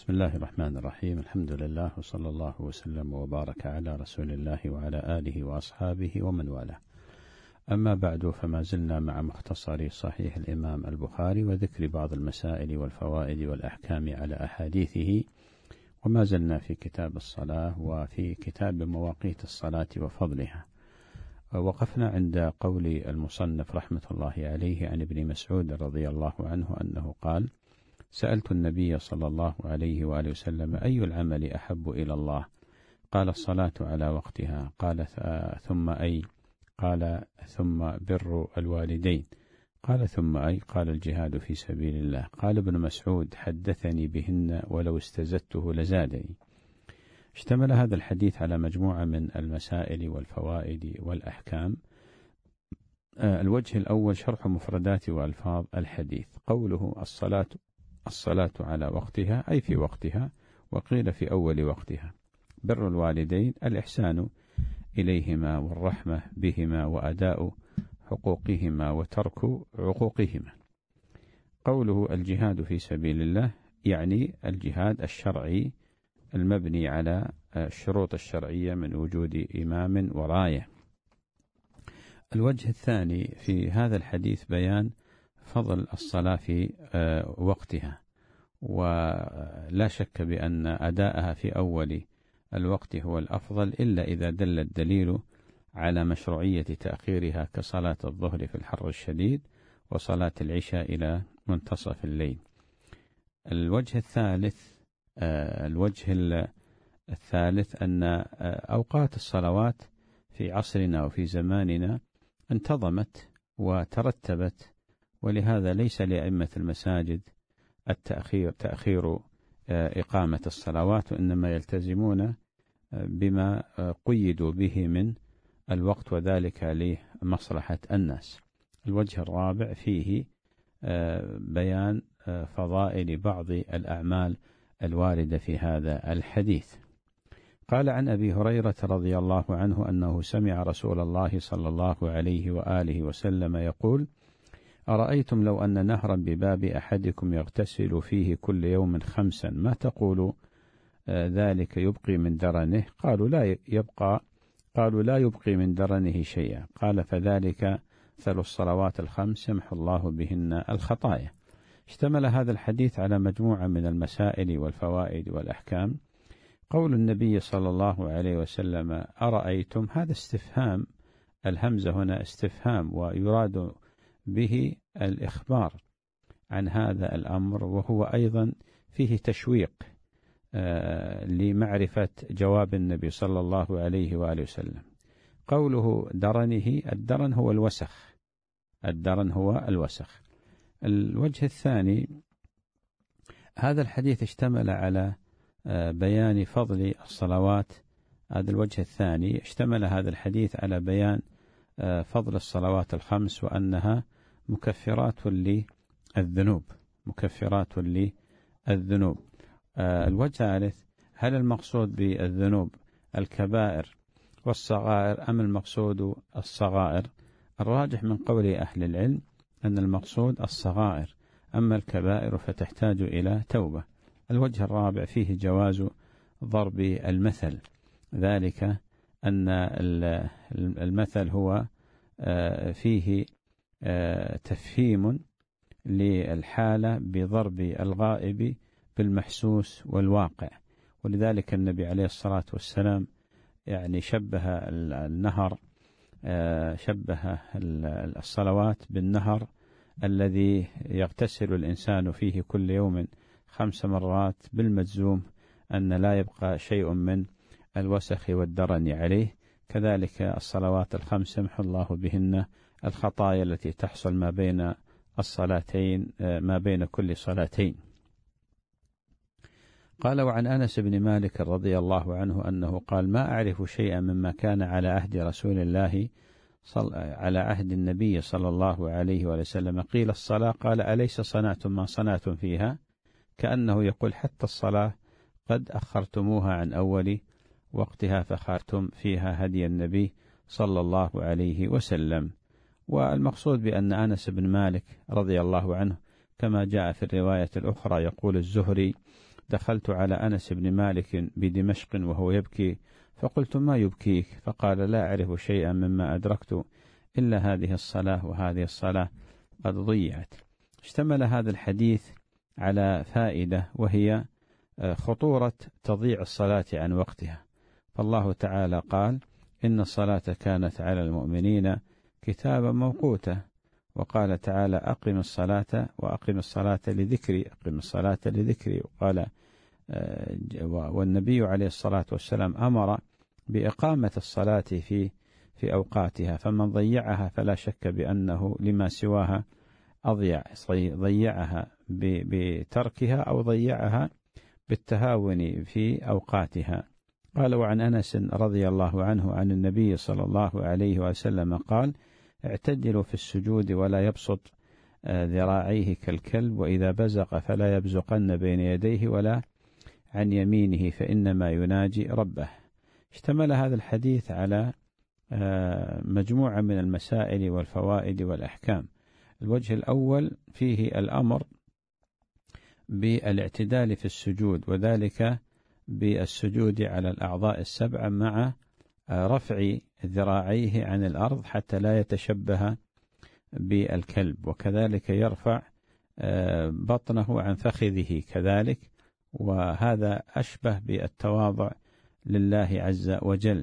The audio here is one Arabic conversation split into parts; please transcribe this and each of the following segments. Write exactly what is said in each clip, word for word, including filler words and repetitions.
بسم الله الرحمن الرحيم. الحمد لله وصلى الله وسلم وبارك على رسول الله وعلى آله وأصحابه ومن والاه. أما بعد، فما زلنا مع مختصر صحيح الإمام البخاري وذكر بعض المسائل والفوائد والأحكام على أحاديثه، وما زلنا في كتاب الصلاة وفي كتاب مواقيت الصلاة وفضلها. وقفنا عند قول المصنف رحمة الله عليه عن ابن مسعود رضي الله عنه أنه قال: سألت النبي صلى الله عليه وآله وسلم: أي العمل أحب إلى الله؟ قال: الصلاة على وقتها. قال: ثم أي؟ قال: ثم بر الوالدين. قال: ثم أي؟ قال: الجهاد في سبيل الله. قال ابن مسعود: حدثني بهن ولو استزدته لزادني. اشتمل هذا الحديث على مجموعة من المسائل والفوائد والأحكام. الوجه الأول شرح مفردات وألفاظ الحديث. قوله الصلاة الصلاة على وقتها أي في وقتها، وقيل في أول وقتها. بر الوالدين الإحسان إليهما والرحمة بهما وأداء حقوقهما وترك عقوقهما. قوله الجهاد في سبيل الله يعني الجهاد الشرعي المبني على الشروط الشرعية من وجود إمام وراية. الوجه الثاني في هذا الحديث بيان فضل الصلاة في وقتها، ولا شك بأن أداءها في أول الوقت هو الأفضل، إلا إذا دل الدليل على مشروعية تأخيرها كصلاة الظهر في الحر الشديد وصلاة العشاء إلى منتصف الليل. الوجه الثالث الوجه الثالث أن أوقات الصلوات في عصرنا وفي زماننا انتظمت وترتبت، ولهذا ليس لأئمة المساجد التأخير تأخير إقامة الصلوات، وإنما يلتزمون بما قيدوا به من الوقت، وذلك لمصلحة الناس. الوجه الرابع فيه بيان فضائل بعض الأعمال الواردة في هذا الحديث. قال عن أبي هريرة رضي الله عنه أنه سمع رسول الله صلى الله عليه وآله وسلم يقول: أرأيتم لو أن نهرا بباب أحدكم يغتسل فيه كل يوم خمسا ما تقول ذلك يبقي من درنه؟ قالوا لا يبقى قالوا لا يبقي من درنه شيئا. قال: فذلك مثل الصلوات الخمس يمحو الله بهن الخطايا. اشتمل هذا الحديث على مجموعة من المسائل والفوائد والأحكام. قول النبي صلى الله عليه وسلم أرأيتم، هذا استفهام، الهمزة هنا استفهام، ويراد به الإخبار عن هذا الأمر، وهو أيضا فيه تشويق آه لمعرفة جواب النبي صلى الله عليه وآله وسلم. قوله درنه، الدرن هو الوسخ، الدرن هو الوسخ. الوجه الثاني، هذا الحديث اشتمل على آه بيان فضل الصلوات. هذا الوجه الثاني، اشتمل هذا الحديث على بيان آه فضل الصلوات الخمس، وأنها مكفرات للذنوب مكفرات للذنوب. آه الوجه الثالث، هل المقصود بالذنوب الكبائر والصغائر أم المقصود الصغائر؟ الراجح من قول أهل العلم أن المقصود الصغائر، أما الكبائر فتحتاج إلى توبة. الوجه الرابع فيه جواز ضرب المثل، ذلك أن المثل هو آه فيه آه تفهيم للحالة بضرب الغائب بالمحسوس والواقع، ولذلك النبي عليه الصلاة والسلام يعني شبه النهر آه شبه الصلوات بالنهر الذي يغتسل الإنسان فيه كل يوم خمس مرات بالمجزوم، أن لا يبقى شيء من الوسخ والدرن عليه. كذلك الصلوات الخمس يمحو الله بهن الخطايا التي تحصل ما بين الصلاتين ما بين كل صلاتين. قال: وعن أنس بن مالك رضي الله عنه أنه قال: ما أعرف شيئا مما كان على عهد رسول الله صل... على عهد النبي صلى الله عليه وسلم قيل الصلاة، قال: أليس صنعتم ما صنعتم فيها؟ كأنه يقول حتى الصلاة قد أخرتموها عن أول وقتها فخرتم فيها هدي النبي صلى الله عليه وسلم. والمقصود بأن أنس بن مالك رضي الله عنه كما جاء في الرواية الأخرى يقول الزهري: دخلت على أنس بن مالك بدمشق وهو يبكي، فقلت: ما يبكيك؟ فقال: لا أعرف شيئا مما أدركت إلا هذه الصلاة، وهذه الصلاة قد ضيعت. اشتمل هذا الحديث على فائدة، وهي خطورة تضييع الصلاة عن وقتها. فالله تعالى قال: إن الصلاة كانت على المؤمنين كتابا موقوتا. وقال تعالى: أقم الصلاة وأقم الصلاة لذكري، أقم الصلاة لذكري. وقال والنبي عليه الصلاة والسلام أمر بإقامة الصلاة في في أوقاتها، فمن ضيعها فلا شك بأنه لما سواها أضيع، ضيعها بتركها أو ضيعها بالتهاون في أوقاتها. قال: وعن أنس رضي الله عنه عن النبي صلى الله عليه وسلم قال: اعتدلوا في السجود ولا يبسط ذراعيه كالكلب، وإذا بزق فلا يبزقن بين يديه ولا عن يمينه، فإنما يناجي ربه. اشتمل هذا الحديث على مجموعة من المسائل والفوائد والأحكام. الوجه الأول فيه الأمر بالاعتدال في السجود، وذلك بالسجود على الأعضاء السبعة مع رفع ذراعيه عن الأرض حتى لا يتشبه بالكلب، وكذلك يرفع بطنه عن فخذه كذلك، وهذا أشبه بالتواضع لله عز وجل.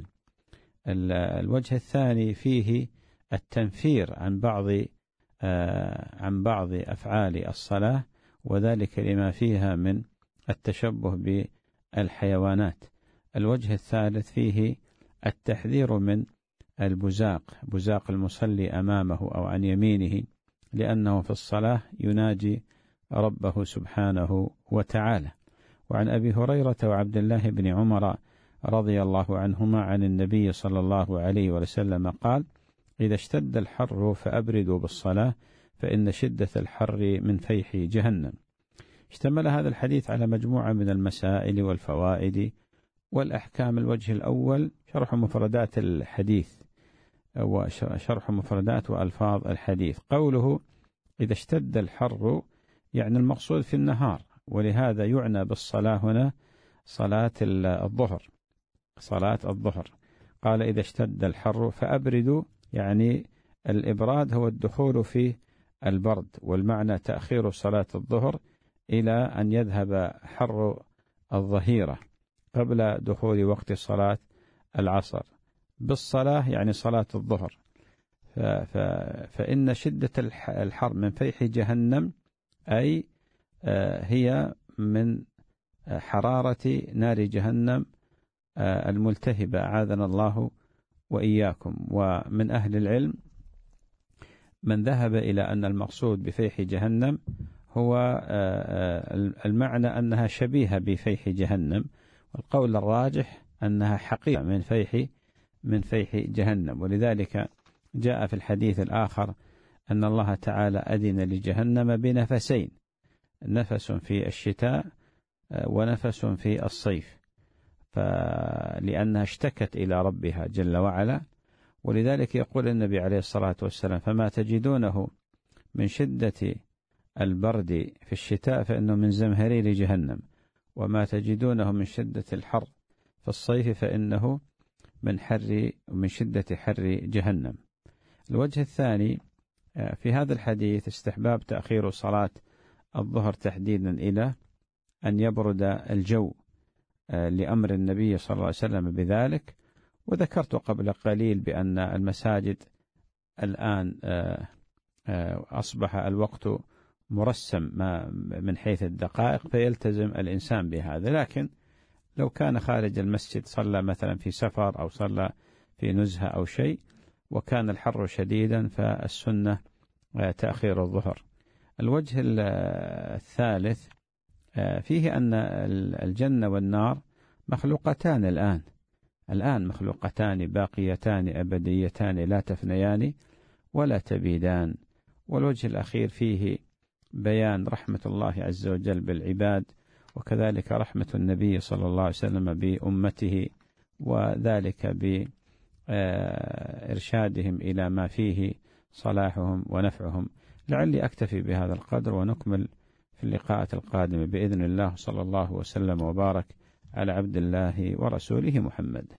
الوجه الثاني فيه التنفير عن بعض عن بعض أفعال الصلاة، وذلك لما فيها من التشبه بالحيوانات. الوجه الثالث فيه التحذير من البزاق، بزاق المصلي أمامه أو عن يمينه، لأنه في الصلاة يناجي ربه سبحانه وتعالى. وعن أبي هريرة وعبد الله بن عمر رضي الله عنهما عن النبي صلى الله عليه وسلم قال: إذا اشتد الحر فأبردوا بالصلاة، فإن شدة الحر من فيح جهنم. اشتمل هذا الحديث على مجموعة من المسائل والفوائد والأحكام. الوجه الأول شرح مفردات الحديث وشرح مفردات وألفاظ الحديث. قوله إذا اشتد الحر يعني المقصود في النهار، ولهذا يعنى بالصلاة هنا صلاة الظهر، صلاة الظهر. قال: إذا اشتد الحر فأبردوا، يعني الإبراد هو الدخول في البرد، والمعنى تأخير صلاة الظهر إلى أن يذهب حر الظهيرة قبل دخول وقت صلاة العصر. بالصلاة يعني صلاة الظهر. فإن شدة الحر من فيح جهنم، أي هي من حرارة نار جهنم الملتهبة، أعاذنا الله وإياكم. ومن أهل العلم من ذهب إلى أن المقصود بفيح جهنم هو المعنى أنها شبيهة بفيح جهنم، والقول الراجح أنها حقيقة من فيح من فيح جهنم. ولذلك جاء في الحديث الآخر أن الله تعالى أذن لجهنم بنفسين، نفس في الشتاء ونفس في الصيف، فلأنها اشتكت إلى ربها جل وعلا. ولذلك يقول النبي عليه الصلاة والسلام: فما تجدونه من شدة البرد في الشتاء فإنه من زمهرير جهنم، وما تجدونه من شدة الحر في الصيف فإنه من حر من شدة حر جهنم. الوجه الثاني في هذا الحديث استحباب تأخير صلاة الظهر تحديدا إلى أن يبرد الجو لأمر النبي صلى الله عليه وسلم بذلك. وذكرت قبل قليل بأن المساجد الآن أصبح الوقت مرسم من حيث الدقائق، فيلتزم الإنسان بهذا. لكن لو كان خارج المسجد صلى مثلا في سفر أو صلى في نزهة أو شيء وكان الحر شديدا فالسنة تأخير الظهر. الوجه الثالث فيه أن الجنة والنار مخلوقتان الآن الآن مخلوقتان باقيتان أبديتان لا تفنيان ولا تبيدان. والوجه الأخير فيه بيان رحمة الله عز وجل بالعباد، وكذلك رحمة النبي صلى الله عليه وسلم بأمته، وذلك بإرشادهم إلى ما فيه صلاحهم ونفعهم. لعلي أكتفي بهذا القدر ونكمل في اللقاءات القادمة بإذن الله. صلى الله وسلم وبارك على عبد الله ورسوله محمد.